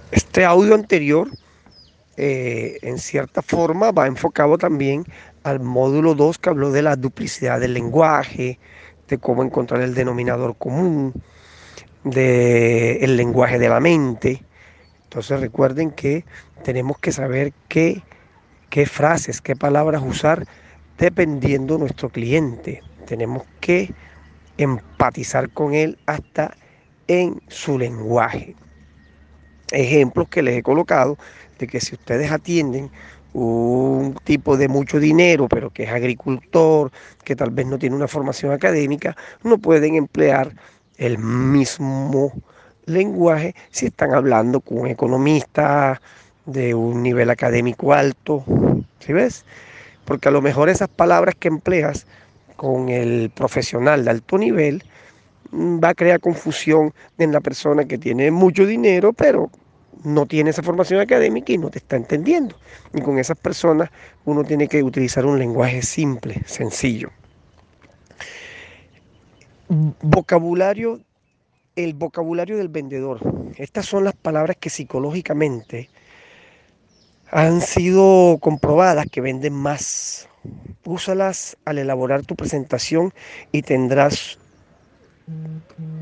Este audio anterior, en cierta forma, va enfocado también al módulo 2 que habló de la duplicidad del lenguaje, de cómo encontrar el denominador común, del lenguaje de la mente. Entonces recuerden que tenemos que saber qué frases, qué palabras usar dependiendo de nuestro cliente. Tenemos que empatizar con él hasta en su lenguaje. Ejemplos que les he colocado de que si ustedes atienden un tipo de mucho dinero, pero que es agricultor, que tal vez no tiene una formación académica, no pueden emplear el mismo lenguaje si están hablando con un economista de un nivel académico alto. ¿Sí ves? Porque a lo mejor esas palabras que empleas con el profesional de alto nivel va a crear confusión en la persona que tiene mucho dinero, pero no tiene esa formación académica y no te está entendiendo. Y con esas personas uno tiene que utilizar un lenguaje simple, sencillo. Vocabulario, el vocabulario del vendedor. Estas son las palabras que psicológicamente han sido comprobadas que venden más. Úsalas al elaborar tu presentación y tendrás